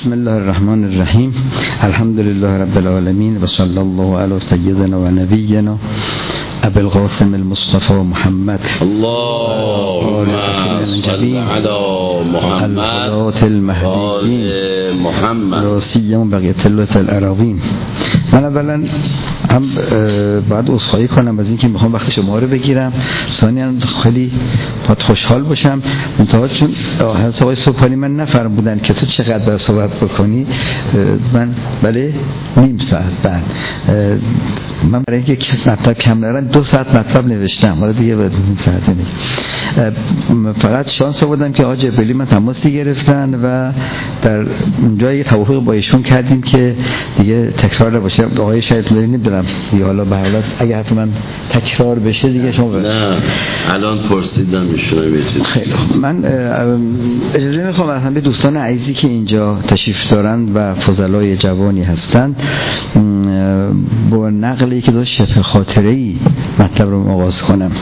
بسم الله الرحمن الرحیم. الحمد لله رب العالمین و صلی الله علی سیدنا و نبینا ابی القاسم المصطفى محمد اللهم صل علی محمد محمد راسیهم بقیت الله الاراضین. من اولا هم باید عذرخواهی کنم از اینکه میخوام وقت شما رو بگیرم، ثانیاً خیلی خوشحال باشم منتها چون حضرت آقای صبحانی من نفرم بودن که تو چقدر باید صحبت بکنی. من بله نیم ساعت بعد من برای اینکه مطلب کم نرم 2 ساعت مطلب نوشتم، حالا دیگه بعد نیم ساعت فقط شانس آوردم که آقای جبلی من تماسی گرفتن و در اونجا یه توافق با ایشون کردیم که دیگه تکرار نباشه. آقای شاید نمیدونم دیگه، حالا به حالت اگه حتما تکرار بشه دیگه شما نه الان پرسیدم ایشون میتونید. خیلی من اجازه میخوام از همه دوستان عزیزی که اینجا تشریف دارن و فضلای جوانی هستن با نقلی که دو شبه خاطره‌ای مطلب رو آغاز کنم.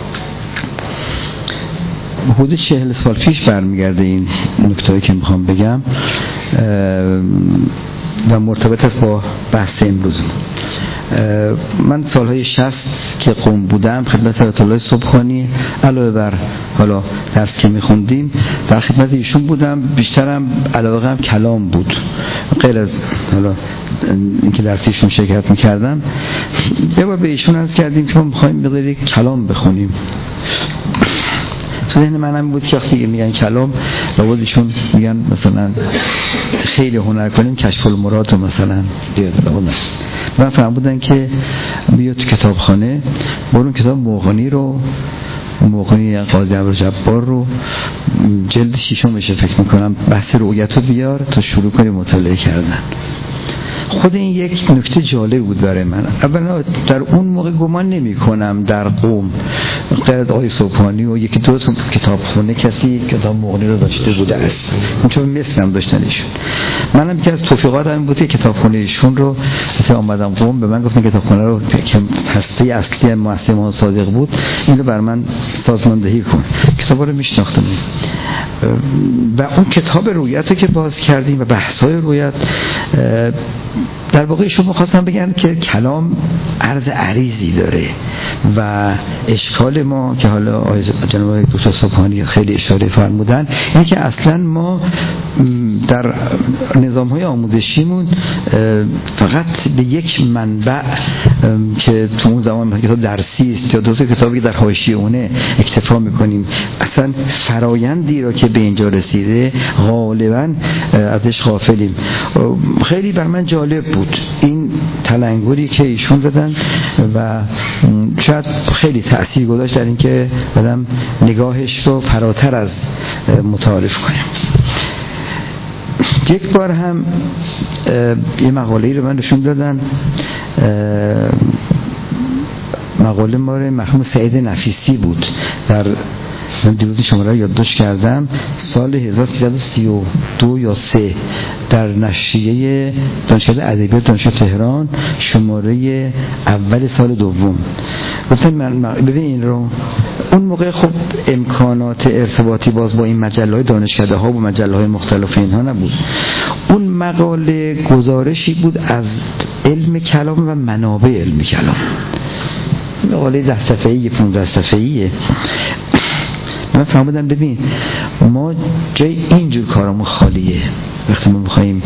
حدود 40 سال پیش برمیگرده این نکته‌ای که میخوام بگم و مرتبط است با بحث امروز. من سالهای 60 که قم بودم خدمت آیت الله صبحانی علاوه بر حالا درس که میخوندیم در خدمت ایشون بودم، بیشترم علاوه هم کلام بود غیر از حالا اینکه درسیشون شرکت میکردم. یه بار به ایشون عرض کردیم که ما میخوایم بذاری کلام بخونیم. تو ذهن منم بود که وقتی میگن کلام لابد ایشون میگن مثلا خیلی هنر کنیم کشف المراد و مثلا من فهم بودن که بیا تو کتابخانه برون کتاب مغنی قاضی ابوالجبار رو جلد 6 بشه فکر میکنم بحث رؤیت رو بیار تا شروع کنیم مطالعه کردن. خود این یک نکته جالب بود برای من. اولا در اون موقع گمان نمی کنم در قم غیر از آقای صبحانی و یکی دو کتابخونه کسی کتاب مغنی رو داشته بوده است، چون مثلم داشتنشون. منم که از توفیقات همین بود که کتابخونه ایشون رو وقتی آمدم قم به من گفتن کتابخونه رو که هسته اصلی مؤسسه ما صادق بود اینو بر من سازماندهی کن. کتابا رو میشناختم و اون کتاب رویت رو که باز کردیم و بحث‌های رویت در واقع ایشون می‌خواستن بگن که کلام عرض عریضی داره و اشکال ما که حالا جناب دکتر صبحانی خیلی اشاره فرمودن اینه که اصلا ما در نظام‌های آموزشیمون فقط به یک منبع که تو اون زمان کتاب درسی است یا دوست کتابی در حاشیه اونه اکتفا می‌کنیم. اصلا فرایندی را که به اینجا رسیده غالباً ازش غافلیم. خیلی بر من جالب بود این تلنگری که ایشون دادن و شاید خیلی تأثیر گذاشت در اینکه آدم نگاهش رو فراتر از متعارف کنه. یک بار هم یه مقاله‌ای رو من نشون دادن، مقاله مال مرحوم سعید نفیسی بود. در من دیروز شماره یادداشت کردم سال 1332 یا 3 در نشریه دانشکده ادبیات دانشگاه تهران شماره اول سال دوم گفتن من ببین این رو. اون موقع خب امکانات ارتباطی باز با این مجله‌های دانشکده ها و مجله‌های مختلف اینها نبود. اون مقاله گزارشی بود از علم کلام و منابع علم کلام، مقاله 10 صفحه‌ای 15 صفحه‌ایه. من فهمیدم ببین ما جای اینجور کارامون خالیه. وقتی ما میخواییم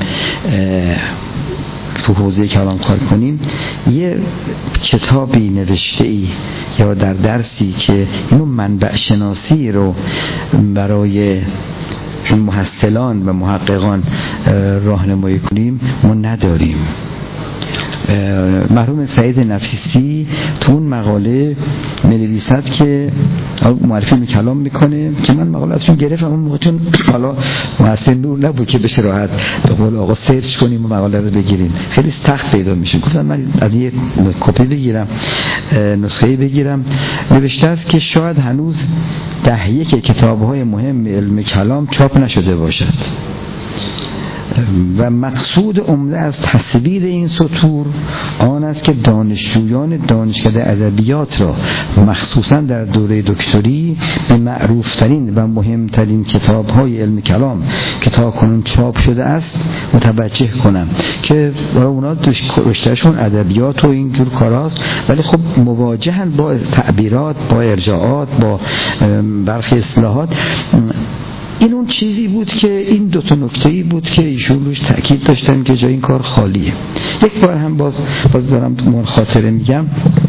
تو حوزه کلام کار کنیم یه کتابی نوشته ای یا در درسی که اینو منبع شناسی رو برای محصلان و محققان راهنمایی کنیم ما نداریم. مرحوم سعید نفیسی تو اون مقاله می‌نویسد که معرفی به کلام میکنه که من مقاله ازشون گرفتم اون موقع چون حالا مؤسسه نور نبود که بشه راحت به قول آقا سرچ کنیم و مقاله رو بگیریم، خیلی سخت پیدا میشه. گفتم من از یه کپی بگیرم، نسخه‌ای بگیرم. نوشته است که شاید هنوز 10 کتاب‌های مهم علم کلام چاپ نشده باشد و مقصود عمده از تصویر این سطور آن است که دانشجویان دانشکده ادبیات را مخصوصا در دوره دکتری به معروفترین و مهمترین کتاب‌های علم کلام که تاکنون چاپ شده است متوجه کنم، که برای اونا رشتهشون ادبیات و این جور کاراست، ولی خب مواجهن با تعبیرات، با ارجاعات، با برخی اصطلاحات. این اون چیزی بود که این دو تا نکته‌ای بود که ایشون روش تاکید داشتن که جای این کار خالیه. یک بار هم باز دارم مال خاطره میگم،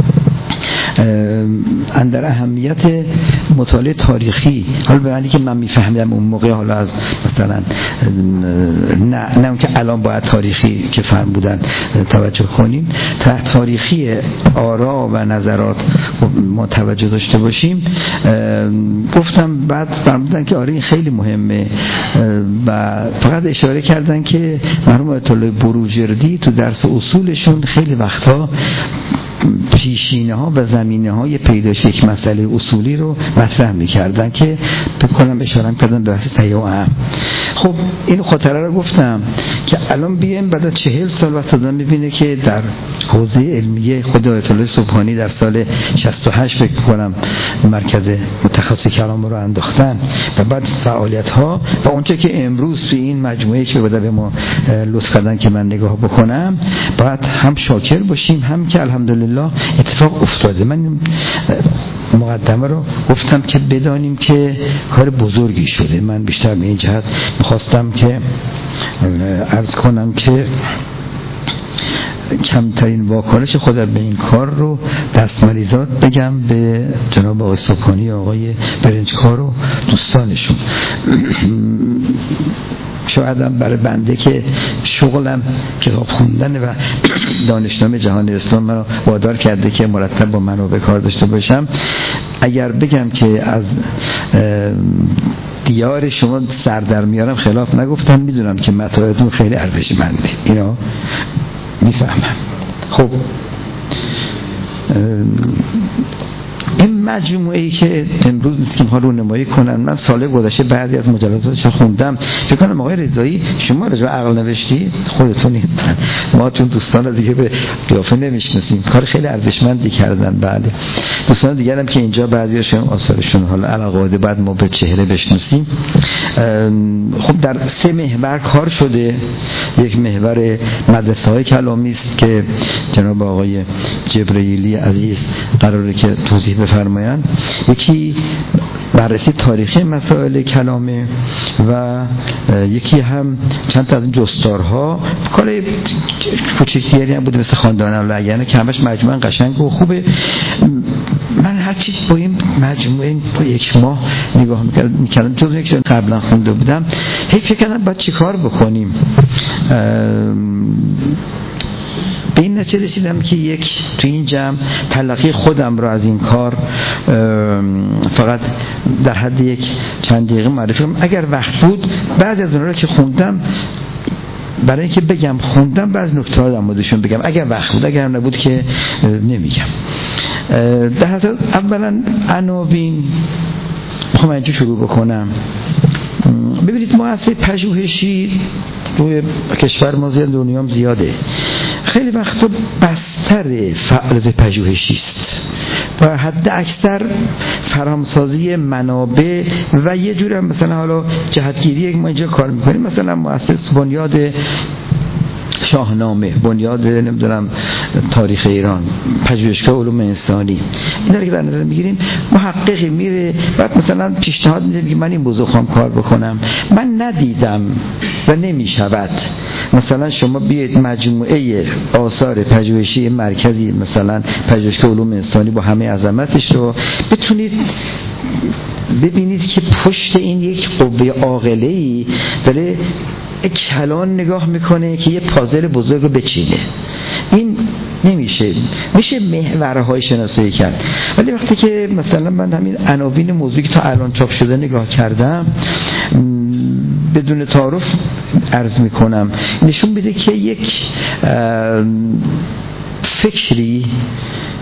اندر اهمیت مطالعه تاریخی، حالا به معنی که من میفهمیدم اون موقع، حالا از مثلا نه اون که الان باید تاریخی که فهم بودن توجه کنیم، تاریخی آرا و نظرات ما توجه داشته باشیم. گفتم بعد فرمودن که آره این خیلی مهمه و فقط اشاره کردن که مرحوم آیت الله بروجردی تو درس اصولشون خیلی وقتا پیشینه ها و زمینه های پیدایش یک مسئله اصولی رو مطرح می‌کردن که بکنم اشاره کردن به بحث صحیح و اهم. خب این خاطره رو گفتم که الان بیایم بعد از 40 سال وقت آدم می‌بینه که در حوزه علمیه خود آیت الله سبحانی در سال 68 فکر کنم مرکز متخصص کلام رو انداختن و بعد فعالیت‌ها و اونچه که امروز توی این مجموعه که به ما لطف کردن که من نگاه بکنم، باید هم شاکر باشیم هم که الحمدلله اتفاق افتاده. من مقدمه رو گفتم که بدانیم که کار بزرگی شده. من بیشتر به این جهت میخواستم که عرض کنم که کمترین واکنش خودم به این کار رو دستمالیزاد بگم به جناب آقای سبحانی، آقای برنجکار و دوستانشون. شایدم برای بنده که شغلم کتاب خوندن و دانشنامه جهان اسلام منو وادار کرده که مرتب با منابع کار داشته باشم، اگر بگم که از دیار شما سر در میارم خلاف نگفتم، میدونم که مطالبتون خیلی ارزشمنده، اینا میفهمم. خب این مجموعه‌ای که امروز نیست که ما رو نمایی کنن، من سال گذشته بعضی از مجلداتش خوندم، فکر کنم آقای رضایی شما راجع به عقل نوشتی، خودتون ما چون دوستان دیگه به قیافه نمیشناسیم، کار خیلی ارزشمندی کردن. بله دوستان دیگه هم که اینجا بعضیاشون آثارشون حالا علاقه بعد ما به چهره بشناسیم. خب در 3 محور کار شده. یک محور مدرسه‌های کلامی است که جناب آقای جبرئیلی عزیز قراره که توضیح بفرمایند. یکی بررسی تاریخی مسائل کلامه و یکی هم چند تا از این جستارها، کار کوچیکی هم بوده مثل خواندن العیان که همش مجموعه قشنگ و خوبه. من هر چیز با این مجموعه با 1 ماه نگاه میکردم، چون یک قبلا خونده بودم، هی فکر کردم باید چی کار بکنیم. به این نتیجه رسیدم که تو این جمع تلقی خودم رو از این کار فقط در حد چند دقیقه معرفی کنم. اگر وقت بود بعضی از اونها رو که خوندم برای اینکه بگم خوندم، بعضی نکته‌ها در موردشون بگم اگر وقت بود، اگر نبود که نمیگم. در حد اولا عناوین میخوام اینجا شروع بکنم. ببینید مؤسسه پژوهشی روی کشور ما زیاد، دنیا هم زیاده، خیلی وقتا بستر فعالیت پژوهشی است و حد اکثر فرامسازی منابع و یه جوری مثلا حالا جهتگیری ما اینجا کار میکنیم، مثلا مؤسسه بنیاد شاهنامه، بنیاد نمیدونم تاریخ ایران، پژوهشگاه علوم انسانی، اینا رو که در نظر میگیریم، محققی میره بعد مثلا پیشنهاد میده که من این موضوع خواهم کار بکنم، من ندیدم و نمیشود. مثلا شما بیاید مجموعه آثار پژوهشی مرکزی مثلا پژوهشگاه علوم انسانی با همه عظمتش رو بتونید ببینید که پشت این یک قوه عاقله‌ای داره کلان نگاه میکنه که یه پازل بزرگ رو بچینه. این نمیشه، میشه محورهای شناسایی کرد. ولی وقتی که مثلا من همین عناوین موضوعی که تا الان چاپ شده نگاه کردم، بدون تعارف عرض میکنم، نشون میده که یک فکری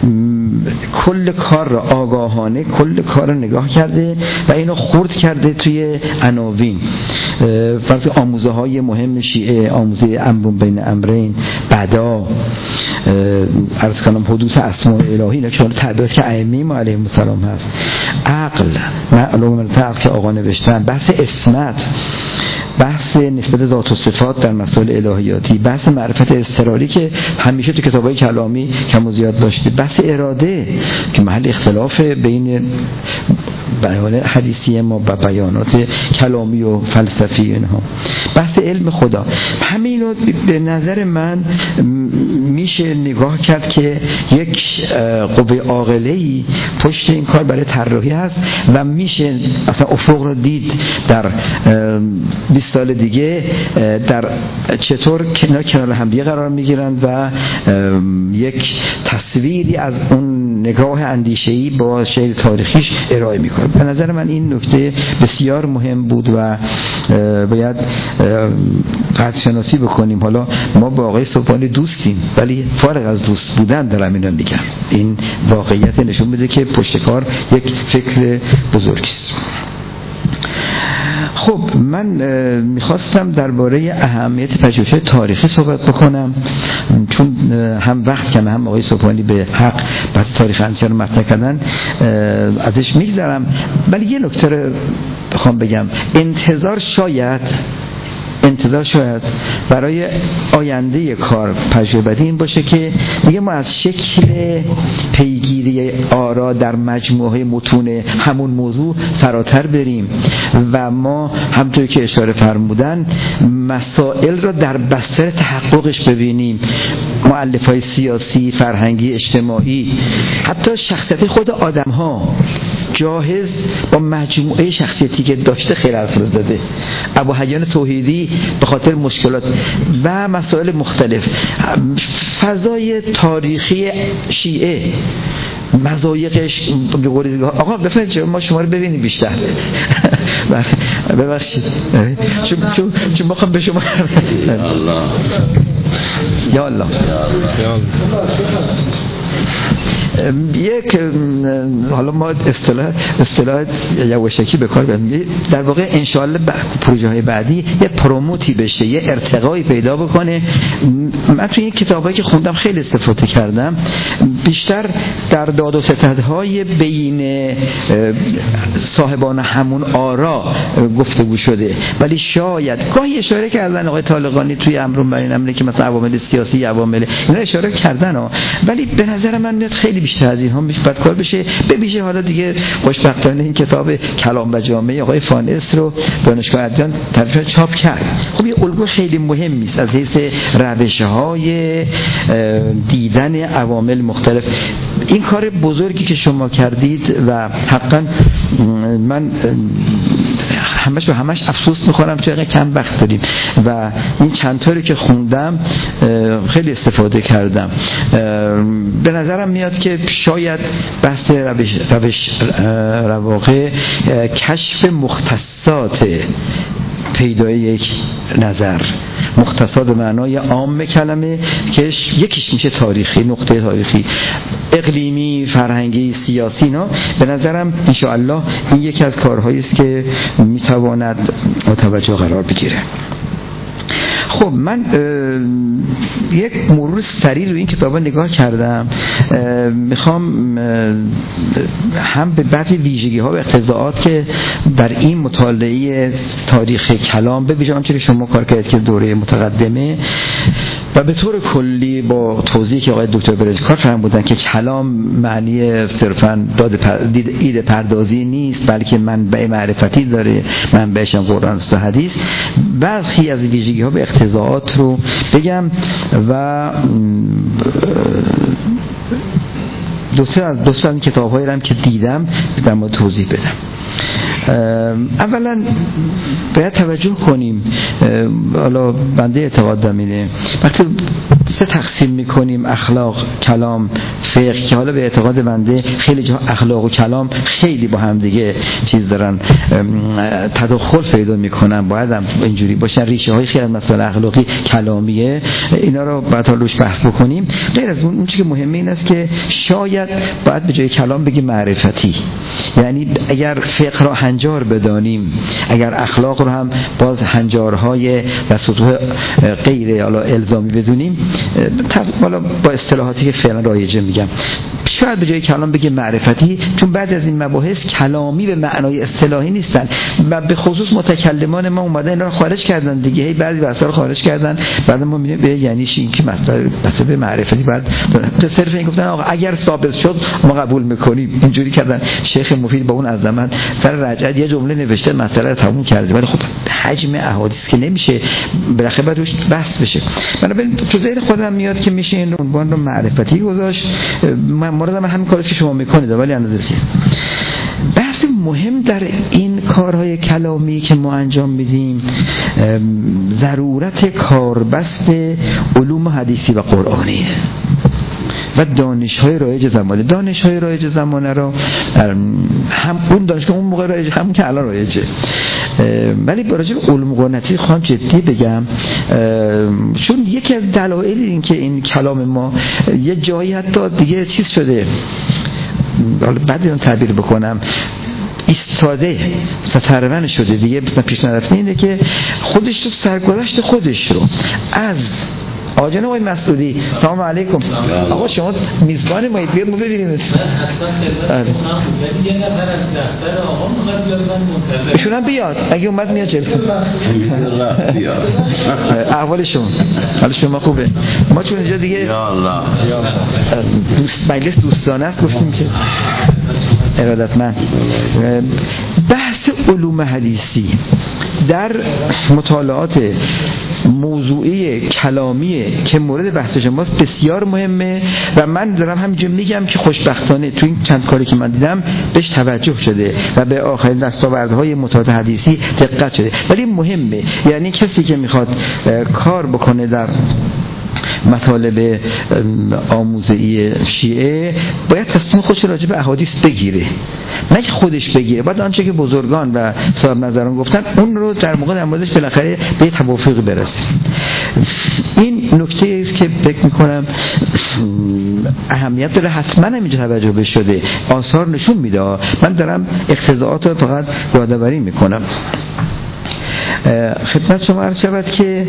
کل کار را آگاهانه کل کار را نگاه کرده و اینو خرد کرده توی عناوین. وقتی آموزه های مهم شیعه، آموزه امر بین امرین، بدا، عرض کنم حدوث اسماء الهی، اینا که تعبیرات که ائمه ما علیهم السلام هست، عقل، معلومه عقل که آقا نوشتن، بحث اسمت، بحث نسبت ذات و صفات در مسائل الهیاتی، بحث معرفت اضطراری که همیشه تو کتابای کلامی کم و زیاد داشته، بحث اراده که محل اختلاف بین بیان حدیثی ما و بیانات کلامی و فلسفی اینها، بحث علم خدا. همه اینا به نظر من میشه نگاه کرد که یک قوه عاقله‌ای پشت این کار برای طراحی هست و میشه اصلا افق رو دید در 20 سال دیگه در چطور کنار همدیگه قرار میگیرند و یک تصویری از اون نگاه اندیشه‌ای با شعر تاریخیش ارائه میکنه. به نظر من این نکته بسیار مهم بود و باید قدر شناسی بکنیم. حالا ما با آقای صبحانی دوستیم ولی فارغ از دوست بودن دارم اینو میگم، این واقعیت نشون میده که پشت کار یک فکر بزرگی است. خب من میخواستم درباره اهمیت پژوهش تاریخی صحبت بکنم، چون هم وقت کمه، هم آقای صبحانی به حق بحث تاریخ اندیشه رو مطرح کردن، ازش میگذرم. ولی یه نکته رو بخوام بگم، انتظار شاید برای آینده کار پژوهش بعدی این باشه که دیگه ما از شکل پیگیری آرا در مجموعه متون همون موضوع فراتر بریم و ما همونطور که اشاره فرمودن مسائل را در بستر تحققش ببینیم، مؤلفه‌های سیاسی، فرهنگی، اجتماعی، حتی شخصیت خود آدم‌ها. جاهز با مجموعه شخصیتی که داشته خیلی حرف زده. ابو حیان توحیدی به خاطر مشکلات و مسائل مختلف، فضای تاریخی شیعه، مضایقش، آقا بفرمایید ما شما رو ببینیم بیشتر. ببخشید چون بخوام به شما یا الله یک، حالا ما اصطلاح یواشکی به کار بریم، در واقع انشاءالله پروژه های بعدی یه پروموتی بشه، یه ارتقایی پیدا بکنه. من توی این کتابایی که خوندم خیلی استفاده کردم، بیشتر در داد و ستدهای بین صاحبان همون آرا گفتگو شده، ولی شاید گاهی اشاره کردن آقای طالقانی توی امر بین امر که مثلا عوامل سیاسی، عوامل اینا اشاره کردن ولی به نظر من میاد خیلی بیشتر از اینها باید کار بشه. ببیشه حالا دیگه خوشبختانه این کتاب کلام و جامعه آقای فانس رو دانشگاه ادیان طرف چاپ کرد. خب یه الگوی خیلی مهمی است از حیث روش‌های دیدن عوامل مختلف. این کار بزرگی که شما کردید و حقا من همش افسوس می‌خورم چون کم وقت داریم و این چند تایی که خوندم خیلی استفاده کردم. به نظرم میاد که شاید بحث روش رواقع کشف مختصات پیدای یک نظر، مختصات به معنای عام کلمه که یکیش میشه تاریخی، نقطه تاریخی، اقلیمی، فرهنگی، سیاسی، نه به نظرم انشاءالله این یکی از کارهایی است که میتواند متوجه قرار بگیره. خب من یک مرور سریع روی این کتابا نگاه کردم، میخوام هم به بعضی ویژگی‌ها و اقتضاعات که در این مطالعه تاریخ کلام ببینم آنچه که شما کار کردید که دوره متقدمه و به طور کلی با توضیحی که آقای دکتر برزکار فرمودن که کلام معنی صرفاً ایده پردازی نیست بلکه منبع معرفتی داره، منبعش هم قرآن است و حدیث. برخی از ویژگی‌ها به اقتضاعات رو بگم و دوستان کتاب‌هایی رو هم که دیدم در مورد توضیح بدم. اولا باید توجه کنیم، حالا بنده اعتقاد دارم اینه، وقتی سه تقسیم میکنیم اخلاق، کلام، فقه، که حالا به اعتقاد بنده خیلی جا اخلاق و کلام خیلی با هم دیگه چیز دارن، تداخل پیدا میکنن، باید هم اینجوری باشن، ریشه های خیلی از مسائل اخلاقی کلامیه، اینا رو باید روش بحث بکنیم. غیر از اون چیزی که مهمه این است که شاید باید به جای کلام بگیم معرفتی، یعنی اگر فقه را هنجار بدانیم، اگر اخلاق رو هم باز هنجارهای و سطوح غیر الزامی بدونیم، حالا با اصطلاحاتی که فعلا رایجه میگم، شاید به جای کلام بگیم معرفتی، چون بعد از این مباحث کلامی به معنای اصطلاحی نیستن و به خصوص متکلمان ما اومدن اینا رو خارج کردن دیگه، بعضی بحثا رو خارج کردن، بعد ما میبینیم به یعنی چی این که مثلا معرفتی بعد تو صرف این گفتن آقا اگر ثابت شد ما قبول میکنیم، اینجوری کردن. شیخ مفید با اون از زمان سر رجعت یه جمله نوشته مسئله رو تموم کرده، ولی خب حجم احادیث که نمیشه بالاخره باید روش بحث بشه. بنابراین تو ذهن خودم میاد که میشه این عنوان رو معرفتی گذاشت. مورد من همین کاری که شما میکنید ولی اندازه چیز. بحث مهم در این کارهای کلامی که ما انجام میدیم ضرورت کاربست علوم حدیثی و قرآنیه و دانش‌های رایج زمانه. دانش‌های رایج زمانه رو هم اون دانش که اون موقع رایج، همون که الان رایجه، ولی با راجع به علوم قرآنی خواهم جدی بگم، چون یکی از دلایل این که این کلام ما یه جایی حتی دیگه چیز شده، حالا بعد اینو تعبیر بکنم، ایستاده سترون شده دیگه، پیش نرفته، اینه که خودش رو سرگذشت خودش رو از آجان آقای مسعودی، سلام علیکم آقا، شما میزبان مایید، بیاد ما ببینیم یه نفر از دفتر آقا میخواد بیاد، من منتظر ایشون هم بیاد، اگه اومد میاد جلسه احوال شما، حال شما خوبه؟ ما چون اینجا دیگه یا الله مجلس دوستانه است، گفتیم که ارادتمند. بحث علوم حدیثی در مطالعات موضوعی کلامی که مورد بحث شماست بسیار مهمه و من دارم همینجا میگم که خوشبختانه تو این چند کاری که من دیدم بهش توجه شده و به آخرین دستاوردهای مطالعات حدیثی دقت شده. ولی مهمه، یعنی کسی که میخواد کار بکنه در مطالب آموزه‌ای شیعه باید تصمیم خودش راجع به احادیث بگیره، نه که خودش بگیره، بعد آنچه که بزرگان و صاحب نظران گفتن اون رو در موردش بالاخره به توافق برسه. این نکته است که فکر می‌کنم اهمیت داره، حتما همینجا توجه بشه شده، آثار نشون میده. من دارم اقتضاعات رو فقط یادآوری میکنم. خدمت شما عرض شود که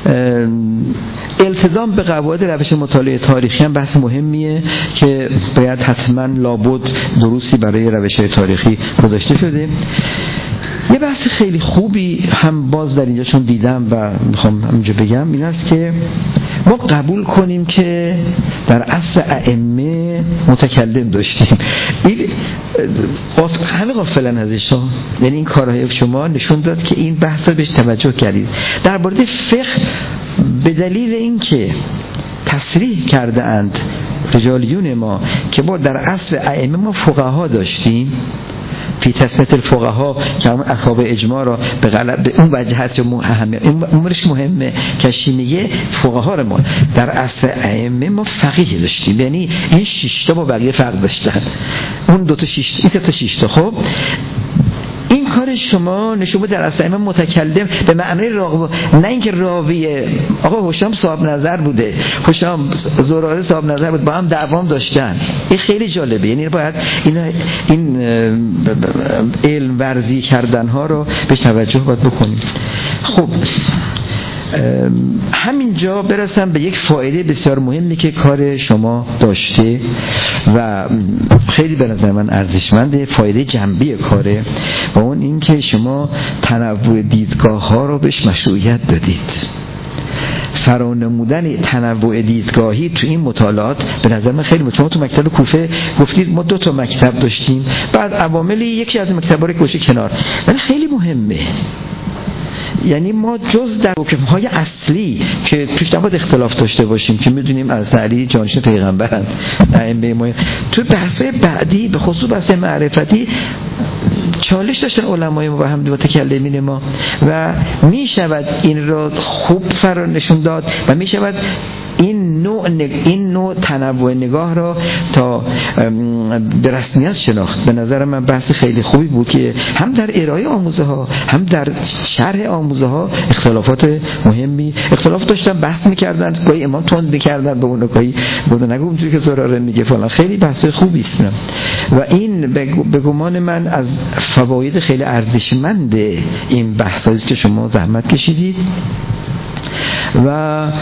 التزام به قواعد روش مطالعه تاریخی هم بحث مهمیه که باید حتما لابد دروسی برای روش تاریخی گذاشته شده. یه بحث خیلی خوبی هم باز در اینجا چون دیدم و میخوام همینجا بگم این است که ما قبول کنیم که در عصر ائمه متکلم داشتیم. این همه غافلن ازش، یعنی این کارهای شما نشون داد که این بحث رو بهش توجه کردید. در مورد فقه به دلیل اینکه تصریح کرده اند رجالیون ما که ما در عصر ائمه ما فقها داشتیم، فی تسمیت الفقها که همون اصحاب اجماع را به اون وجهت مهمه، این امرش مهمه که شیمیه فقها را ما در عصر ائمه ما فقیه داشتیم، یعنی این 6 تا با بقیه فرق داشتن، اون 2 تا 6 این 3 تا 6 تا. خب این کار شما نشون در اصل ائمه متکلم به معنای راوی، نه اینکه راوی آقا هشام صاحب نظر بوده، هشام زراره صاحب نظر بود، با هم دعوام داشتن. این خیلی جالبه، یعنی باید این علم ورزی کردن ها رو بهش توجه باید بکنیم. خب همینجا برسم به یک فایده بسیار مهمی که کار شما داشته و خیلی به نظر من ارزشمنده، فایده جنبی کاره، و اون این که شما تنوع دیدگاه ها رو بهش مشروعیت دادید. فرانمودن تنوع دیدگاهی تو این مطالعات به نظر من خیلی مهمه. تو مکتب کوفه گفتید ما 2 تا مکتب داشتیم، بعد عواملی یکی از مکتب‌ها رو گوشه کنار، ولی خیلی مهمه. یعنی ما جز در حکم‌های اصلی که توش نباید اختلاف داشته باشیم که میدونیم از علی جانشین پیغمبرند، ائمه ما تو بحث‌های بعدی به خصوص بحث معرفتی چالش داشتن علمای ما و هم متکلمین ما و می شود این را خوب فرا نشون داد و می شود این نوع تنوع نگاه را تا به رسمیت شناخت. به نظر من بحث خیلی خوبی بود که هم در ارائه آموزه ها هم در شرح آموزه ها اختلافات مهمی اختلاف داشتن، بحث میکردن، گاهی امام تند میکردن به اون، گاهی گفتن نگو اونجوری که زراره میگه فلان. خیلی بحث خوبی است و این به گمان من از فواید خیلی ارزشمند این بحثایی است که شما زحمت کشیدید و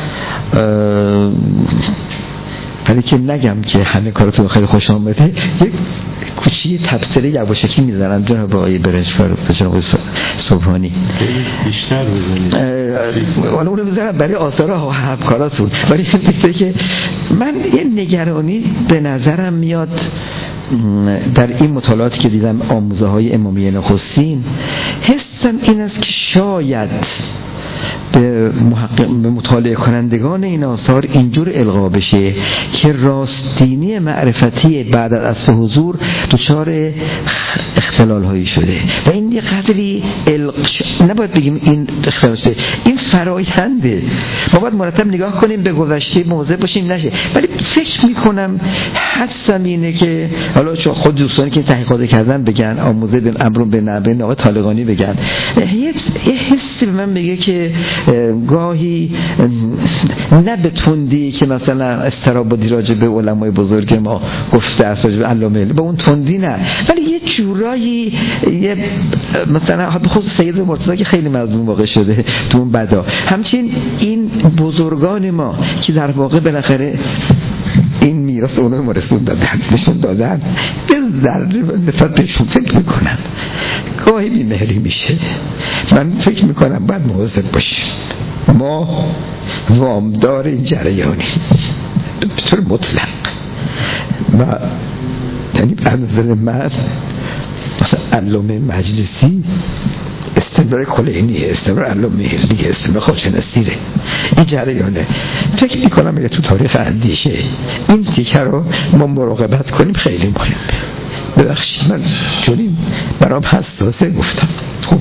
ولی که نگم که همه کارتون خیلی خوش آمده، یک کوچی تبصره یواشکی میزنم جناب آقای برنجفر و جناب صبحانی بیشتر بزنید حالا اونو میزنم برای آثار همکاراتون. ولی این که من این نگرانی به نظرم میاد در این مطالعاتی که دیدم آموزه های امامیه نخستین، حسم این است که شاید به مطالعه کنندگان این آثار اینجور القا بشه که راستینی معرفتی بعد از اصل حضور دچار اختلال هایی شده و این یه قدری نباید بگیم این اختلال شده، این فراینده. ما باید مرتب نگاه کنیم به گذشته، موضع باشیم نشه. ولی فکر میکنم حدسم اینه که حالا خود دوستانی که تحقیقات کردن بگن، آموزه به امرون به نبه آقای طالقانی بگن، یه حسی به من میگه که گاهی نه به تندی که مثلا استرابادی راجع به علمای بزرگ ما گفته است، راجع به علامه به اون تندی نه، ولی یه جورایی مثلا به خصوص سید مرتضی که خیلی مظلوم واقع شده تو اون بدا، همچنین این بزرگان ما که در واقع بالاخره این میراث اونو ما نشون دادن به ذره نسبت بهشون فکر میکنم گاهی بی‌مهری میشه. من فکر میکنم باید مواظب باشیم، ما وامدار این جریانی به طور مطلق و یعنی از نظر من مثلا علامه مجلسی استمرار کلینی، استمرار علامه هندی، استمرار خواجه‌نصیره، این جریانه. فکر میکنم اگه تو تاریخ اندیشه این تیکه رو ما مراقبت کنیم خیلی مهمه. ببخشید من چون این برام حساسه گفتم. خب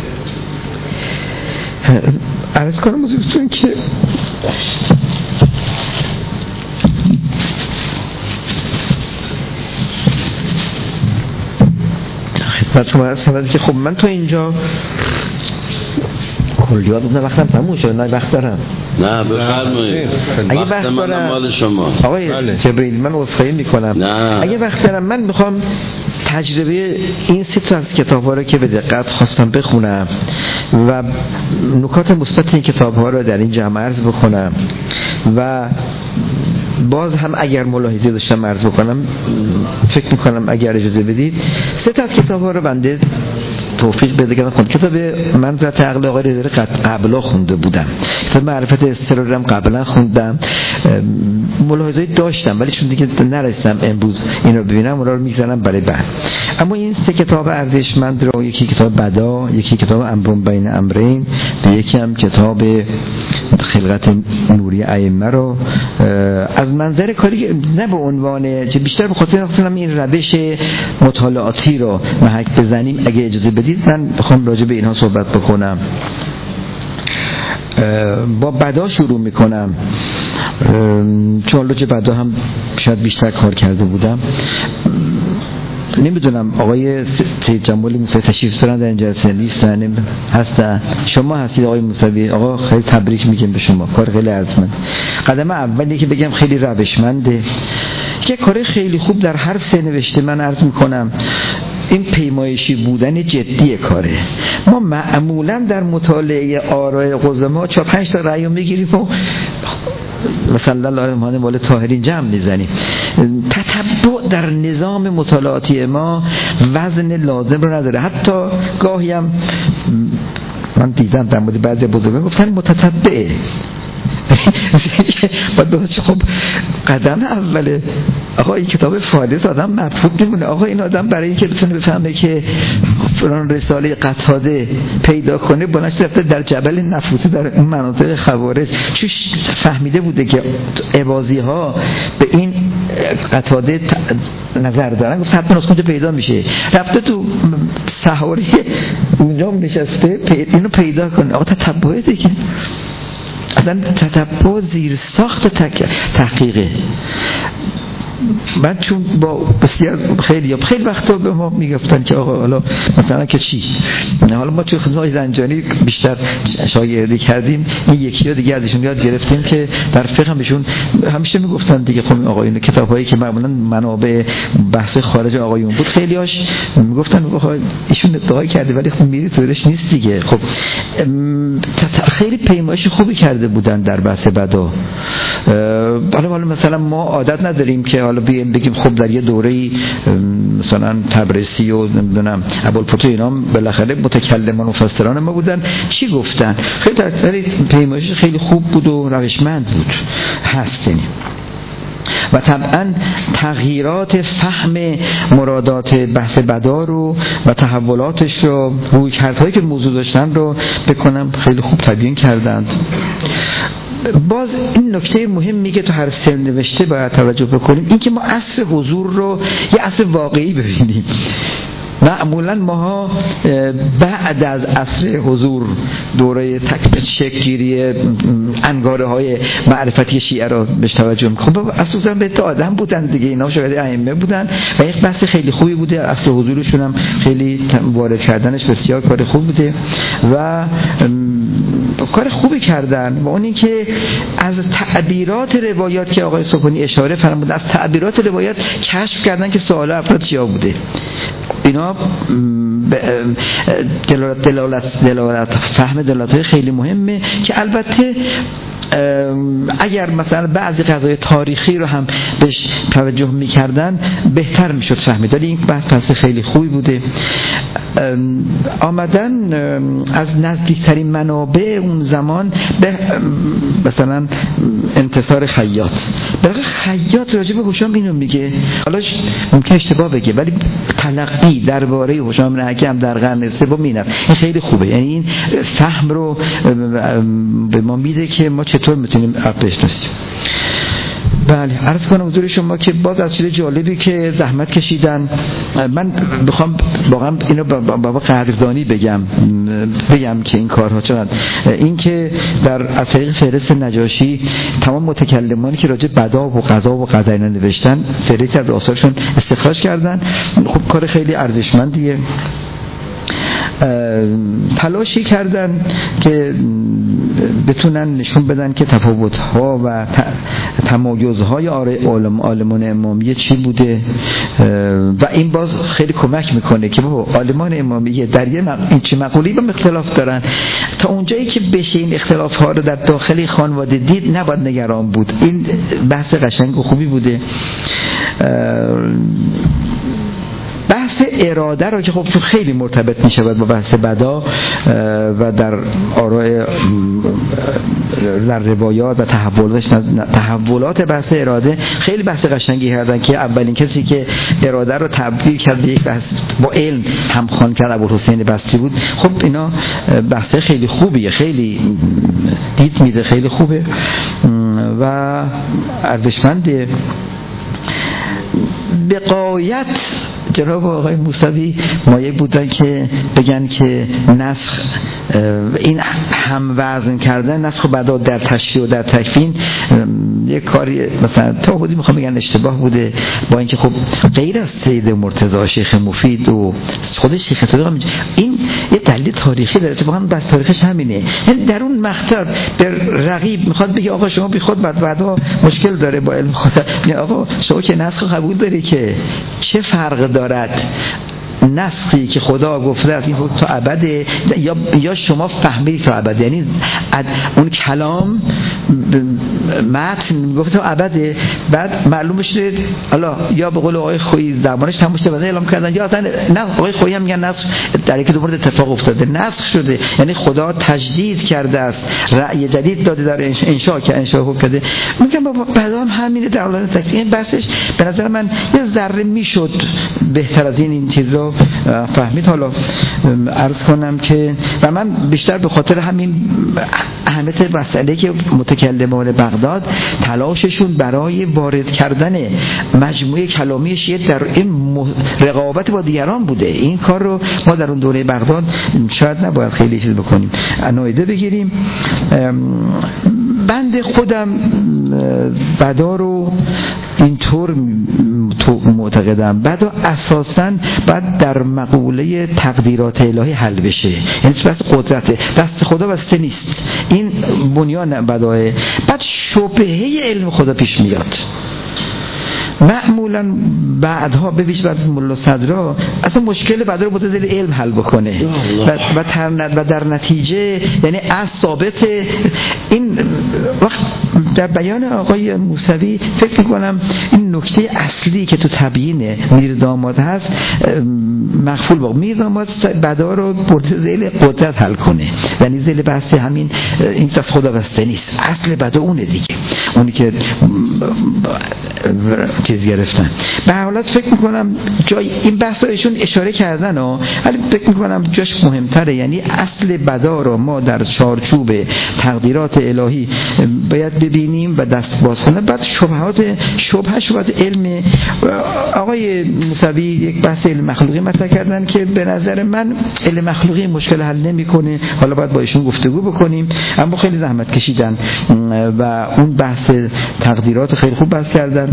عرض کنم حضورتون که خدمت شما هستم که خب من تو اینجا کلیات اون وقتم تموم شد، نه وقت دارم. نه بفرمایید، اگه وقت دارم مال شماست آقای جبریل، من عذرخواهی میکنم. اگه وقت دارم من میخوام تجربه این سه تا از کتاب‌ها رو که به دقت خواستم بخونم و نکات مثبت این کتاب‌ها رو در این جمع عرض بکنم و باز هم اگر ملاحظه داشتم عرض بکنم. فکر میکنم اگر اجازه بدید سه تا از کتاب‌ها رو بنده توفیق بده کردم خوند. کتاب منظرت عقل آقای رضایی قبلا خونده بودم، کتاب معرفت اضطراری هم قبلا خوندم، ملاحظه‌ای داشتم ولی چون دیگه نرسیدم امروز این رو ببینم اونا رو میذارم برای بعد. اما این سه کتاب ارزشمند رو، یکی کتاب بدا، یکی کتاب امرون بین امرین و یکی هم کتاب خلقت نوری ائمه رو از منظر کاری نه به عنوان که بیشتر به خاطر اصلا این روش مطالعاتی رو محک بزنیم، اگه اجازه بدید من بخوام راجع به اینها صحبت بکنم. با بدا شروع میکنم چون راجع بدا هم شاید بیشتر کار کرده بودم. نمیدونم آقای سید جمالی موسوی تشریف دارن در این جلسه نیستن؟ هستن؟ شما هستید آقای موسوی؟ آقا خیلی تبریک میگم به شما، کار خیلی ارزشمند. قدم اولی که بگم خیلی روشمنده، که کار خیلی خوب در هر سه نوشته. من عرض میکنم این پیمایشی بودن جدی کاره. ما معمولا در مطالعه آراء قدما 4-5 تا رأی میگیریم و مثلا الله مال طاهرین جمع میزنیم. تتبع در نظام مطالعاتی ما وزن لازم رو نداره. حتی گاهی هم من دیدم در مورد بعضی بزرگان گفتن متتبعه، بعد خب قدم اوله آقا این کتاب فاضل آدم مبهوت میمونه. آقا این آدم برای اینکه بتونه بفهمه که فلان رساله قتاده پیدا کنه بنش رفته در جبل نفوسی در اون مناطق خوارج، چوش فهمیده بوده که عبازی ها به این قتاده نظر دارن، گفت حتما اونجا پیدا میشه. رفته تو صحاری اونجا نشسته اینو پیدا کنه. آقا تتبعه دیگه، اصلا تتبع زیر ساخت تحقیقه. من چون با بسیار خیلی وقتا به ما میگفتن که آقا حالا مثلا که چی، حالا ما توی خدمت زنجانی بیشتر شاگردی کردیم، این یکی دیگه ازشون یاد گرفتیم که در فقه هم بهشون همیشه میگفتن دیگه خب آقا این کتابایی که معمولا منابع بحث خارج آقایون بود خیلیاش میگفتن آقا ایشون ادعا کرده ولی خب میری توش نیست دیگه. خب خیلی پیمایش خوبی کرده بودن در بحث بدا. حالا مثلا ما عادت نداریم که حالا بگیم خب در یه دوره‌ای مثلا تبریسی و نمیدونم ابوالفتوح اینا بالاخره متکلمان و مفسران ما بودن، چی گفتن؟ خیلی پیمایش خیلی خوب بود و روشمند بود هست. و طبعا تغییرات فهم مرادات بحث بدا رو و تحولاتش رو، رویکردهایی که موضوع داشتن رو بکنم خیلی خوب تبیین کردند. باز این نکته مهمی که تو هر سر نوشته باید توجه بکنیم این که ما اصل حضور رو یه اصل واقعی ببینیم. معمولا ماها بعد از عصر حضور دوره تکمیل شکل‌گیری انگاره های معرفتی شیعه را بهش توجه می‌کنیم. خب اصلا به آدم بودن دیگه، اینا شاید ائمه بودن و یک بحث خیلی خوبی بوده. عصر حضورشون هم خیلی وارد کردنش بسیار کار خوب بوده و کار خوبی کردن. و اون این که از تعبیرات روایات که آقای سکونی اشاره فرمودن، از تعبیرات روایات کشف کردن که سوال افراد چیا بوده. اینا دلالت فهم دلالت‌های خیلی مهمه که البته اگر مثلا بعضی قضایای تاریخی رو هم بهش توجه می‌کردن بهتر میشد فهمید. ولی این بحث خیلی خوبی بوده. آمدن از نزدیکترین منابع اون زمان به مثلا انتصار خیاط. برای خیاط راجع به هشام اینو میگه، حالا ممکن اشتباه بگه ولی تلقی درباره هشام بن حکیم در قرن سوم این خیلی خوبه. یعنی این فهم رو به ما میده که ما چطور میتونیم بشناسیم. بله، عرض کنم حضور شما که باز از چیز جالبی که زحمت کشیدن، من بخوام واقعا اینو با قدردانی بگم که این کارها چقدر، این که در از طریق فهرست نجاشی تمام متکلمانی که راجع بدا و قضا و قدر نوشتن فهرست از آثارشون استخراج کردن. خب کار خیلی ارزشمندیه. تلاشی کردن که بتونن نشون بدن که تفاوت‌ها و تمایزهای عالمان امامیه چی بوده و این باز خیلی کمک میکنه که بابا عالمان امامیه در یه مقوله‌ای با اختلاف دارن، تا اونجایی که بشه این اختلاف‌ها رو در داخل خانواده دید نباید نگران بود. این بحث قشنگ و خوبی بوده. بحث اراده رو که خب خیلی مرتبط می شود با بحث بدا و در آراء در روایات و تحولات بحث اراده خیلی بحث قشنگی کردن که اولین کسی که اراده رو تبدیل کرد به یک بحث با علم همخوان کرد ابوالحسین بصری بود. خب اینا بحث خیلی خوبیه، خیلی دید میده، خیلی خوبه و ارزشمنده. به غایت جناب آقای موسوی مایه بودن که بگن که نسخ، این هم وزن کردن نسخ و بدا در تشریع و در تکفین یک کاری مثلا تا حدودی میخوام بگن اشتباه بوده، با اینکه خب غیر از سید مرتضی، شیخ مفید و خود شیخ صدوق این یه دلیل تاریخی داره. اتفاقا بس تاریخش همینه. یعنی در اون مقطع به رقیب میخواد بگه آقا شما بی خود بعدا مشکل داره با علم خدا. یعنی آقا شما که نسخ قبول داری که چه فرق دارد نسخی که خدا گفته است این تا ابد یا شما فهمیدید تا ابد، یعنی اون کلام متن میگفت تا ابد، بعد معلوم بشه حالا یا به قول آقای خویی زمانش تمام شده بعد اعلام کردن، یا اصلا نه آقای خویی هم میگن نسخ در یک دو مورد اتفاق افتاده، نسخ شده، یعنی خدا تجدید کرده است، رأی جدید داده در انشاء که انشاء خوب کرده. میگم بابا بعدا هم همینه در حالت تکلیف. این بحثش به نظر من یه ذره میشد بهتر از این چیزا فهمید. حالا عرض کنم که و من بیشتر به خاطر همین اهمیت مسئله که متکلمان بغداد تلاششون برای وارد کردن مجموعه کلامی شیعه در این رقابت با دیگران بوده. این کار رو ما در اون دوره بغداد شاید نباید خیلی چیز بکنیم، نایده بگیریم. بند خودم بدا رو اینطور معتقدم، بدا اساساً باید در مقوله تقدیرات الهی حل بشه، یعنی بس قدرت دست خدا واسطه نیست، این بنیان بداه. بعد شبهه علم خدا پیش میاد. معمولا بعدها به ویژه بعد ملا صدرا اصلا مشکل بعد رو با دل علم حل بکنه و در نتیجه یعنی از ثابت این وقت در بیان آقای موسوی فکر می‌کنم این نکته اصلی که تو تبیین میرداماد هست مغفول با میرداماد بعدا رو برده ذیل قدرت حل کنه، یعنی ذیل بحث همین این از خدا بسته نیست، اصل بعدا اونه دیگه، اونی که چیز گرفتن. به هر حالت فکر میکنم جای این بحثا ایشون اشاره کردن ولی فکر میکنم جاش مهمتره، یعنی اصل بدا رو ما در چارچوب تقدیرات الهی باید ببینیم و دست باز کنیم. بعد شبهات علم آقای موسوی یک بحث علم مخلوقی مطرح کردن که به نظر من علم مخلوقی مشکل حل نمیکنه، حالا باید با ایشون گفتگو بکنیم، اما خیلی زحمت کشیدن و اون بحث تقدیرات خیلی خوب بحث کردن.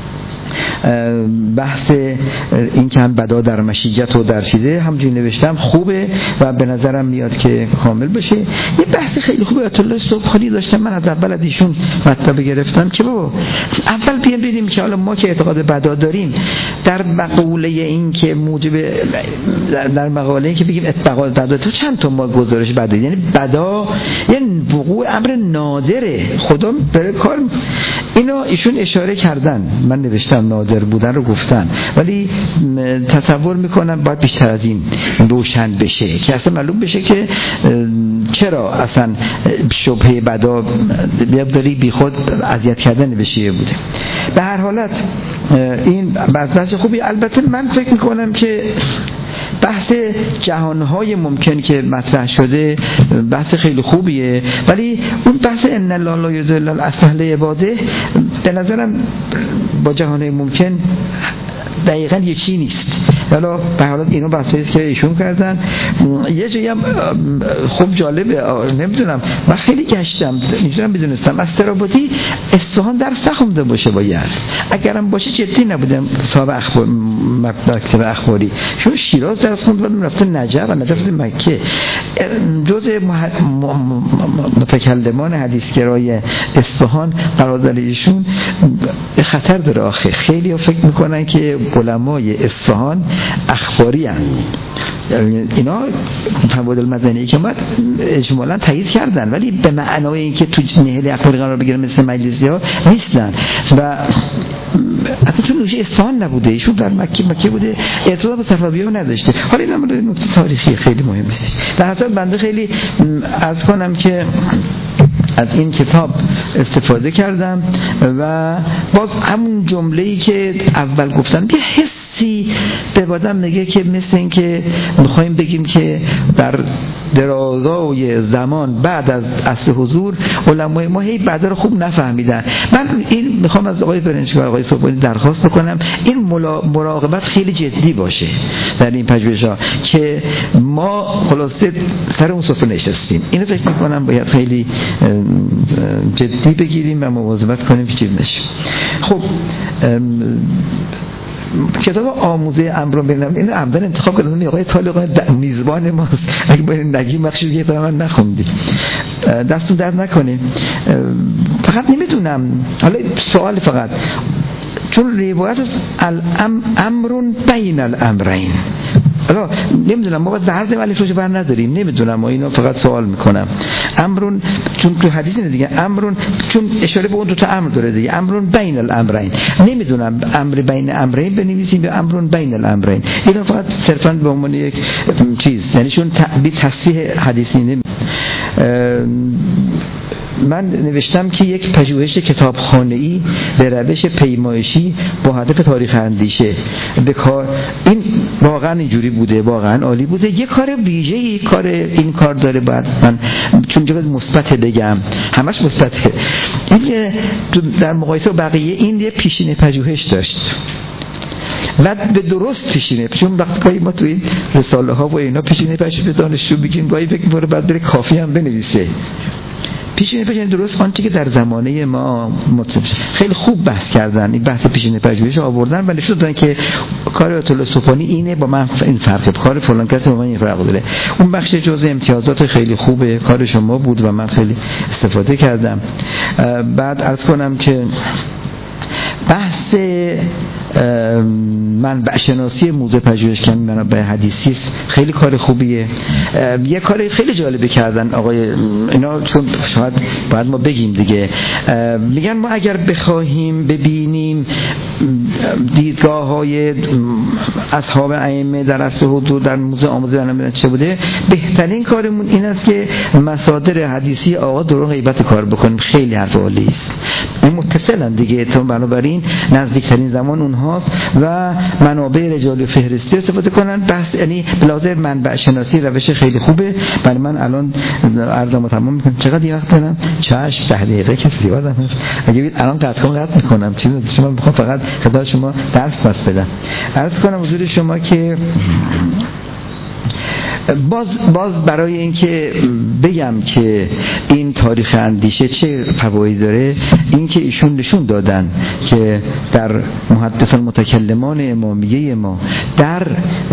بحث این که هم بدا در مشیجت و در چیزه همجوری نوشتم خوبه و به نظرم میاد که کامل بشه. یه بحث خیلی خوبه آیت الله صبحانی داشتم، من از اول از ایشون مطلب گرفتم که بابا اول بیام ببینیم که حالا ما که اعتقاد بدا داریم در مقوله این که موجب در مقاله این که بگیم اتقاد بدا تو چند تا ما گزارش بدا، یعنی بدا یعنی وقوع امر نادره، خدا داره کار. اینا ایشون اشاره کردن، من نوشتم نادر بودن رو گفتن، ولی تصور میکنم باید بیشتر از این روشن بشه که اصلا معلوم بشه که چرا اصلا شبهه بدا بیابداری بی خود اذیت کردن به شیعه بوده. به هر حالت این بحث خوبی. البته من فکر میکنم که بحث جهانهای ممکن که مطرح شده بحث خیلی خوبیه، ولی اون بحث ان الله لا یضل الاصل عباده به نظرم با جهانهای ممکن دقیقاً یکی نیست. حالا به حال اینو بحثی است که ایشون کردن. یه جایی هم خوب جالبه، نمیدونم من خیلی گشتم نمیدونم بدونستم از ترابطی اصفهان درس نخونده باشه، باید اگرم باشه جدی نبودم صاحب اخبار مکتب اخباری، چون شیراز درس خوند بعد رفته نجف و نجف مکه. جزء متکلمان حدیثگرای اصفهان قرار داره ایشون خطر داره. آخه خیلی ها فکر میکنن که علمای اصفهان اخباری هستند، اینا تبادل مدنی که ما اجمالا تایید کردن، ولی به معنای اینکه تو نهل اخباری قرار بگیرن مثل مجلسی‌ها نیستن و اصلا تو نوشه اصفهان نبوده، ایشون در مکه بوده، ارتباط با صفوی‌ها نداشته. حالا این هم نکته تاریخی خیلی مهمه است. در حقیقت بنده خیلی عرض کنم که از این کتاب استفاده کردم و باز همون جمله‌ای که اول گفتم یه حسی به آدم میگه که مثل این که میخوایم بگیم که در درازای زمان بعد از عصر حضور علمای ما هی بعد رو خوب نفهمیدن. من این میخوام از آقای برنجکار آقای صبحانی درخواست بکنم این مراقبت خیلی جدی باشه در این پژوهش‌ها که ما خلاصه سر اون سفره نشستیم. اینو فکر میکنم باید خیلی جدی بگیریم و مواظبت کنیم که چیز نشه. خب کتاب آموزه امر بینم این عمدن انتخاب کردم آقای طالقان میزبان ماست، اگه با این نگی مخشوش که من نخوندی دستون درد نکنه. فقط نمیدونم حالا سوال فقط چون روایت الامر بین الامرین حالا نمیدونم ما باید بعضی الف روش بر نداریم، نمیدونم، ما اینو فقط سوال میکنم. امرون چون تو حدیث اینه دیگه، امرون چون اشاره به اون دو تا امر داره دیگه، امرون بین الامرین، نمیدونم امر بین امرین بنویسیم یا امرون بین الامرین، اینا فقط صرفا به عنوان یک چیز، یعنی چون بی تصحیح حدیثی نمی. من نوشتم که یک پژوهش کتابخانه‌ای به روش پیمایشی با هدف تاریخ اندیشه به کار، این واقعا اینجوری بوده، واقعا عالی بوده. یک کار ویژه‌ای کار این کار داره، بعد من چون جواب مثبت بگم، همش مثبته، این در مقایسه با بقیه این یه پیشینه پژوهش داشت و به درست پیشینه، چون وقتی ما تو این رساله ها و اینا پیشینه پژوهش به دانشجو میگیم گاهی فکر می‌کنه بعد بره کافی هم بنویسه. پیشینه درست آنچه که در زمانه ما خیلی خوب بحث کردن، این بحث پیشینه پژوهش آوردن و نشون دادن که کار آیت الله سبحانی اینه با من این فرق، کار فلان کسی با من این فرق داره. اون بخش جزء امتیازات خیلی خوبه، کار شما بود و من خیلی استفاده کردم. بعد عرض کنم که بحث منبع شناسی موضوع پژوهشگری منابع حدیثی خیلی کار خوبیه. یه کار خیلی جالبی کردن آقای اینا، چون شاید باید ما بگیم دیگه، میگن ما اگر بخواهیم ببینیم دیدگاه‌های اصحاب ائمه در اصل حدود در موضوع آموزه چه بوده، بهترین کارمون این است که مصادر حدیثی آقا درون غیبت کار بکنیم. خیلی حرف عالی است، این متصلن دیگه، تو بنابراین نزدیکترین زمان اونهاست و منابع رجالی فهرستی استفاده کنن. بحث یعنی بلازر منبع شناسی روش خیلی خوبه. برای من الان عرضمو تمام میکنم. چقدر وقت دارم؟ چشم 10 دقیقه که زیادم هست. اگه بید الان قطع میکنم چیزی شما میخوام فقط خدمت شما درس پس بدم. عرض کنم حضور شما که باز برای اینکه بگم که این تاریخ اندیشه چه فوایدی داره، این که ایشون نشون دادن که در محدث المتکلمان امامیه ما در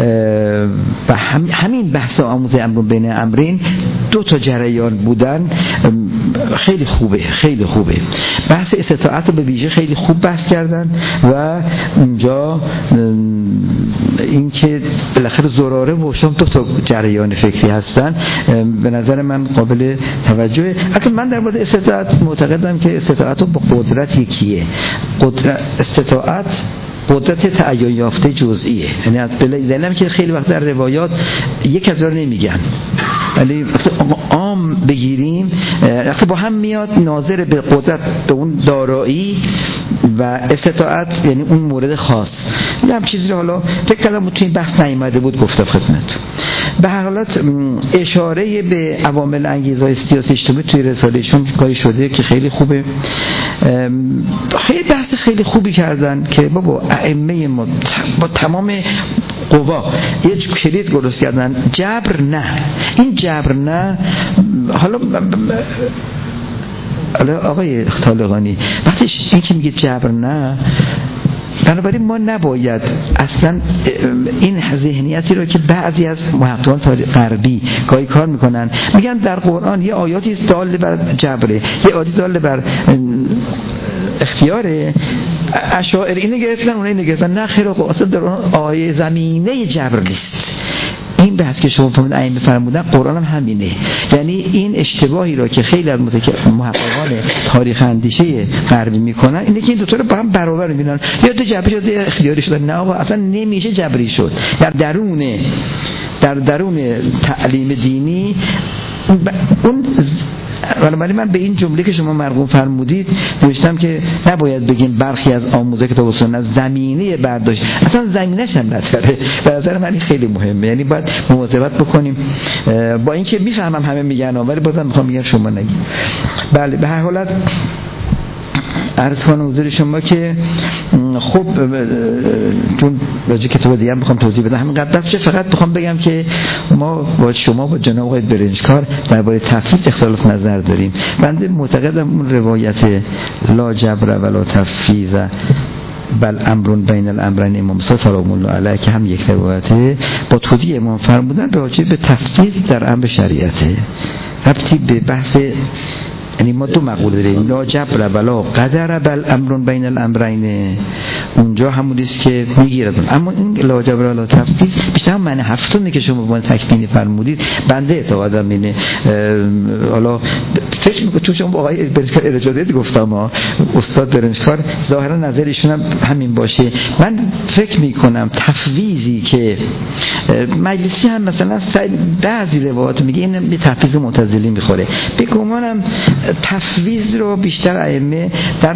همین بحث آموزه امر بین امرین 2 تا جریان بودن. خیلی خوبه بحث استطاعت رو به ویژه خیلی خوب بحث کردن و اونجا این که بالاخره زراره و شام 2 تا جریان فکری هستن به نظر من قابل توجهه. اصلا من در مورد استطاعت معتقدم که استطاعت با قدرت یکیه. استطاعت قدرت تعین یافته جزئیه، یعنی دلیلم که خیلی وقت در روایات یک از رو نمیگن، ولی عام بگیریم وقتی با هم میاد ناظر به قدرت، به اون دارایی و استطاعت، یعنی اون مورد خاص. این هم چیزی رو حالا فکر کردم تو این بحث نیامده بود گفتم خدمت. به هر حالت اشاره به عوامل انگیزهای سیاسی اجتماعی توی رسالهشون کاری شده که خیلی خوبه. خیلی بحث خیلی خوبی کردن که بابا ائمه ما با تمام قوا یه کلید درست کردن، جبر نه، این جبر نه. حالا آقای طالقانی وقتی این که میگه جبر نه، بنابراین ما نباید اصلا این ذهنیتی رو که بعضی از محققان غربی گاهی کار میکنن، میگن در قرآن یه آیاتی دال بر جبره، یه آیاتی دال بر اختیاره، اشاعره اینو گرفتن اونایی گرفتن. نه خیر آقا، اصلا در آیه زمینه جبر نیست. این بحث که شما فرمودن ائمه فرمودن قرآن هم همینه. یعنی این اشتباهی را که خیلی از محققان تاریخ اندیشه غربی میکنن اینه که این دو تا رو با هم برابر میبینن، یا تو جبری شد یا اختیاری شد. نه آقا، اصلا نمیشه جبری شد. در درون تعلیم دینی اون ولی من به این جمله که شما مرقوم فرمودید نوشتم که نباید بگیم برخی از آموزه کتاب و سنت زمینه برداشت، اصلا زمینه‌ش هم نداره. به نظر من این خیلی مهمه، یعنی باید مواظبت بکنیم. با اینکه میفهمم همه میگن ولی بازم میخوام بگم شما نگید. بله، به هر حالت عرض کنم حضور شما که خب چون راجع کتاب دیگه هم بخوام توضیح بدم همین قد دستش، فقط بخوام بگم که ما با شما با جناب آقای برنجکار درباره تفویض اختلاف نظر داریم. بنده معتقدم اون روایت لا جبر ولا تفویض بل امرون بین الامرین امام سلام الله علیه که هم یک روایته با توضیح امام فرمودن راجع به تفویض در امر شریعته، ربطی به بحث یعنی ما دو مقوله داریم، لا جبر ولا قدر بل امر بین الامرین، اونجا همون است که میگیرد. اما این لا جبر ولا تفویض بیشتر معنی هفتمی که شما با تکمیلی فرمودید بنده اعتقادم اینه. حالا فکر می‌کنم چون شما آقای برنجکار ارجاعات گفتم استاد برنجکار ظاهرا نظر ایشون هم همین باشه. من فکر میکنم تفویضی که مجلسی هم مثلا بعضی روایات میگه این به تفویض معتزلی میخوره، به گمانم تفویض رو بیشتر ائمه در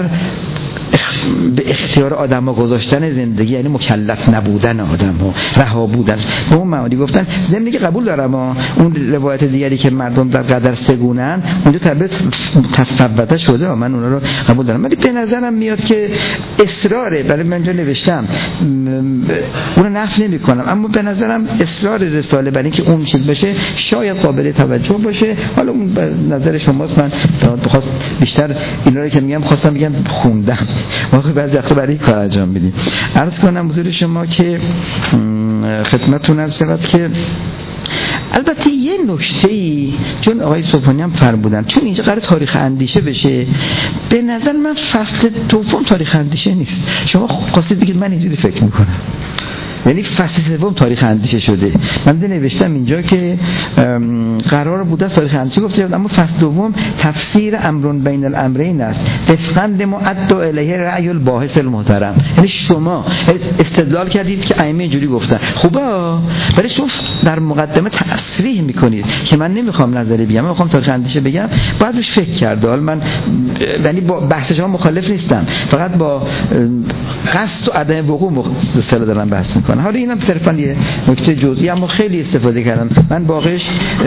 به اختیار آدم‌ها گذاشتن زندگی، یعنی مکلف نبودن آدم‌ها، رها بودن، به اون معنی گفتن. ضمن که قبول دارم اون روایت دیگری که مردم در قدر سگونن اونجا تعبیر تصوّبته شده، من اونا رو قبول دارم، ولی به نظرم میاد که اصراره، برای من اینجا نوشتم اون رو نفی نمی‌کنم، اما به نظرم اصرار رساله برای اینکه اون چیز بشه شاید قابل توجه باشه. حالا اون به نظر شماست، من بخواست بیشتر اینا رو که میگم خواستم بگم خوندم، واقعا بعضی وقتا برای کار انجام میدیم. عرض کنم حضور شما که خدمتتون عرض شود که البته یه نکته‌ای چون آقای صبحانی هم فرمودن، چون اینجا قرار تاریخ اندیشه بشه، به نظر من فصل دوم تاریخ اندیشه نیست. شما خواستید بگید من اینجوری فکر میکنم، یعنی فصل سوم تاریخ اندیشه شده. من نوشتم اینجا که قرار بوده تاریخ اندیشه گفته، اما فصل دوم تفسیر امر بین الامرین است وفقاً لمعد الیه رأی الباحث المحترم. یعنی شما استدلال کردید که ائمه اینجوری گفتن، خوبه، ولی شما در مقدمه تصریح میکنید که من نمیخوام نظری بگم، من میخوام تاریخ اندیشه بگم، بعد روش فکر کرد. حالا من یعنی با بحث شما مخالف نیستم، فقط با قصد و عدم وقوع مثلا دارم بحث میکنم. حالا اینم صرفاً یه نکته جزئی، اما خیلی استفاده کردم. من واقعش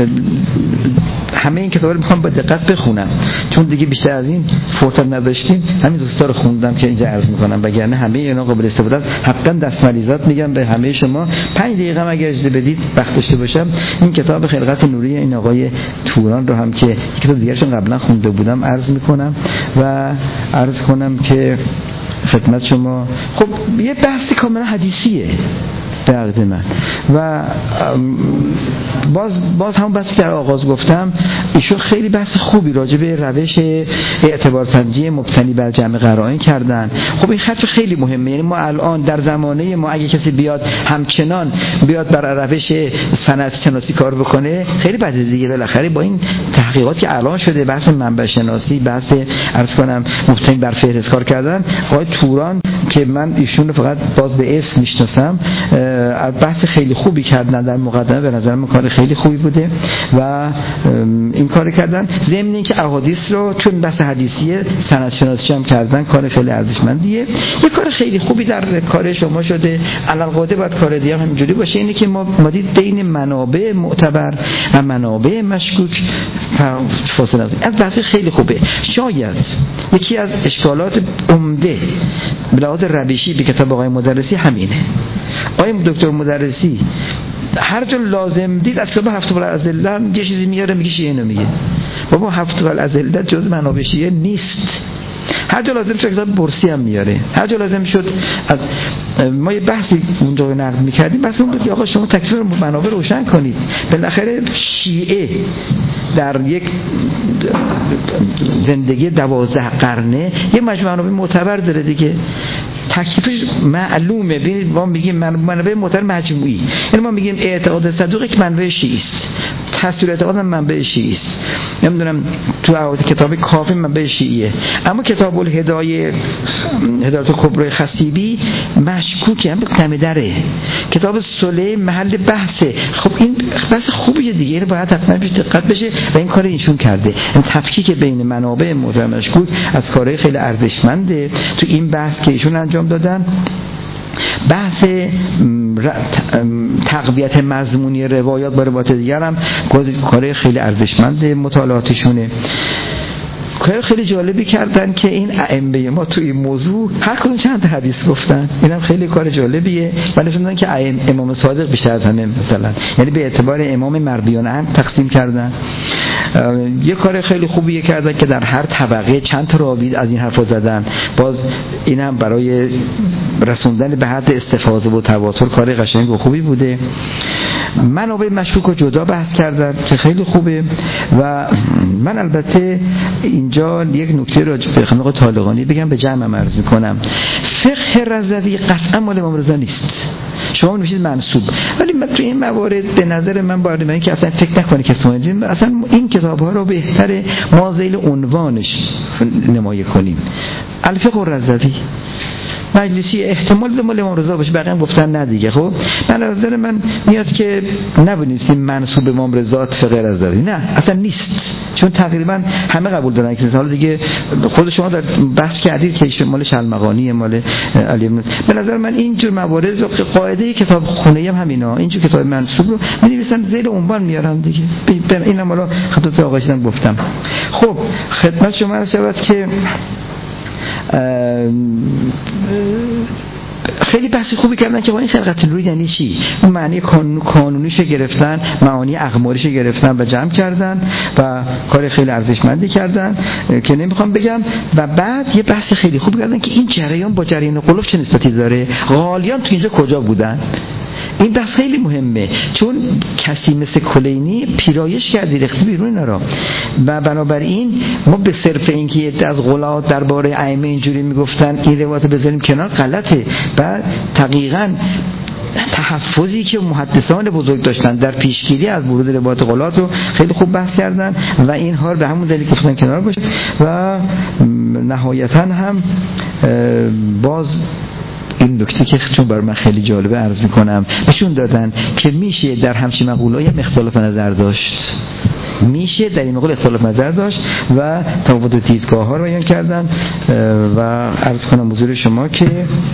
همه این کتابا رو میخوام با دقت بخونم، چون دیگه بیشتر از این فرصت نداشتیم. همین دوستا رو خوندم که اینجا عرض میکنم، وگرنه همه اینا قابل استفاده است. حتما دستمریزات میگم به همه شما، 5 دقیقه هم اگه اجازه بدید وقت داشته باشم این کتاب خلقت نوری این آقای توران رو هم که کتاب دیگرشون قبلا خونده بودم عرض میکنم و عرض کنم که خدمت شما خب یه بحث کاملا حدیثیه در عقیده من و باز هم بحثی در آغاز گفتم، ایشون خیلی بحث خوبی راجع به روش اعتبارسنجی مبتنی بر جمع قرائن کردن. خب این خط خیلی مهمه، یعنی ما الان در زمانه ما اگه کسی بیاد همچنان بیاد بر روش سند شناسی کار بکنه خیلی بده دیگه. بالاخره با این تحقیقات که الان شده، بحث منبع شناسی، بحث عرض کنم مبتنی بر فهرست کار کردن، آقای توران که من ایشون رو فقط باز به اسم میشناسم، بحث خیلی خوبی کردن در مقدمه، به نظر من کار خیلی خوبی بوده و این کار کردن. ضمن اینکه احادیث رو چون بحث حدیثیه سند شناسی هم کردن، کار خیلی ارزشمندیه. یه کار خیلی خوبی در کار شما شده، علالقاعده باید کار دیگه هم همینجوری باشه، اینه که ما دید بین منابع معتبر و منابع مشکوک فاصله است. از بحث خیلی خوبه. شاید یکی از اشکالات عمده به لحاظ روشی به کتاب آقای مدرسی همینه. آقای دکتر مدرسی هر جا لازم دید از کتاب هفت الازله یه چیزی میاره میگه شیعه اینو میگه. بابا هفت الازله جز منابع شیعه نیست. هر جا لازم شد کتاب برسی هم میاره، هر جا لازم شد از ما یه بحثی اونجا نقد میکردیم، بس اون بود که آقا شما تکلیف منابع روشن کنید. بالاخره شیعه در یک زندگی 12 قرنه یه مجموعه منابع معتبر داره دیگه، تکلیفش معلومه. ببینید ما میگیم منابع معتبر مجموعی، یعنی ما میگیم اعتقاد صدوق یک منبع شیعی است، تصویر اعتقاد منبع شیعی است، نمیدونم تو کتاب کافی منبع شیعیه، اما کتاب الهدایه هدایت کبرای خطیبی مشکوکه، هم دم دره. کتاب صلح محل بحثه. خب این بحث خوبیه دیگه، یعنی باید حتما بهش دقت بشه و این کار ایشون کرده. این تفکیک بین منابع معتبر مشکوک از کارهای خیلی ارزشمنده تو این بحث که ایشون انجام دادن. بحث تقویت مضمونی روایات با روایات دیگر هم کارهای خیلی ارزشمند مطالعاتشونه. کار خیلی جالبی کردن که این ائمه ما تو این موضوع هر کدوم چند تا حدیث گفتن، اینم خیلی کار جالبیه. ولی نشون دادن که امام صادق بیشتر از همه مثلا، یعنی به اعتبار امام مرویان هم تقسیم کردن. یه کار خیلی خوبیه کردن که در هر طبقه چند تا راوی از این حرفا زدن. باز اینم برای رسوندن به حد استفاضه و تواتر کار قشنگ و خوبی بوده. منابع مشکوک رو جدا بحث کردم که خیلی خوبه. و من البته اینجا یک نکته راجع به خانم طالقانی بگم، به جمع عرض میکنم. فقه رضوی قطعا مال امام رضا نیست، شما میشید منسوب، ولی من تو این موارد به نظر من باید من که اصلا فکر نکنه که اصلا این کتاب ها رو بهتره ما ذیل عنوانش نمایه کنیم. الفقه الرضوی مجلسی احتمال مال امام رضا باشه، بقیه هم گفتن نه دیگه. خب من نظر من میاد که نبینیستیم منسوب امام رضا فقه رضوی، نه اصلا نیست، چون تقریبا همه قبول دارن که حالا دیگه خود شما در بحث کردید که مال شلمغانی مال علی بن. به نظر من اینجور موارد رو قاعده کتاب خونه هم همینا، اینجور کتاب منسوب رو می‌نویسن ذیل عنوان میارن دیگه. اینم حالا خدمت آقایان گفتم. خب خدمت شما عرض شود که خیلی بحث خوبی کردن که با این خلقت نوری یعنی چی، اون معنی کانونیش گرفتن، معانی اقماریش گرفتن و جمع کردن و کار خیلی ارزشمندی کردن که نمیخوام بگم. و بعد یه بحث خیلی خوب کردن که این جریان با جریان قلوب چه نسبتی داره، غالیان تو اینجا کجا بودن. این بحث خیلی مهمه، چون کسی مثل کلینی پیرایش کرده ریخته بیرون اینا را، و بنابراین ما به صرف اینکه یه از غلات درباره ائمه اینجوری میگفتن این روایت بذاریم کنار غلطه. و دقیقاً تحفظی که محدثان بزرگ داشتن در پیشگیری از ورود روایت غلات رو خیلی خوب بحث کردن و اینها رو به همون دلیل گفتن کنار باشه. و نهایتاً هم باز این نکته که چون برای من خیلی جالبه عرض میکنم، نشون دادن که میشه در همچین مقوله‌ای هم اختلاف نظر داشت، میشه در این مقوله اختلاف نظر داشت و تفاوت دیدگاه ها رو بیان کردن. و عرض کنم حضور شما که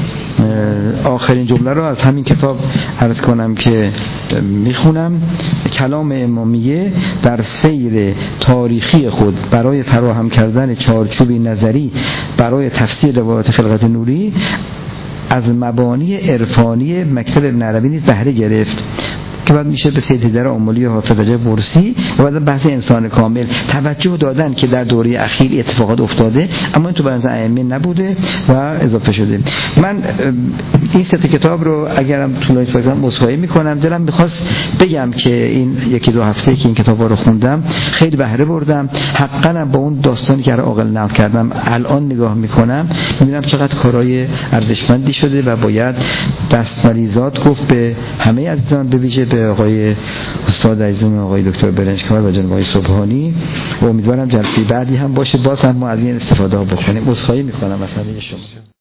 آخرین جمله رو از همین کتاب عرض کنم که میخونم. کلام امامیه در سیر تاریخی خود برای فراهم کردن چارچوبی نظری برای تفسیر روایت خلقت نوری از مبانی عرفانی مکتب ابن عربی نیز بهره گرفت که بعد میشه به سید در عمولی حافظ رجب برسی و بعد بحث انسان کامل توجه دادن که در دوره اخیر اتفاقات افتاده اما این تو بحث ائمه نبوده و اضافه شده. من این سه کتاب رو اگرم طولانی بکنم عذرخواهی میکنم، دلم میخواست بگم که این یکی دو هفته که این کتابا رو خوندم خیلی بهره بردم. حقاً با اون داستانی که عاقل نقل کردم الان نگاه میکنم میبینم چقدر کارهای ارزشمندی شده و باید دستمریزات گفت به همه عزیزان، به ویژه به آقای استاد عزیزم آقای دکتر برنجکار و جناب آقای صبحانی، و امیدوارم جلسه بعدی هم باشه باز هم ما از این استفاده بکنیم. عذرخواهی میکنم از همه شما.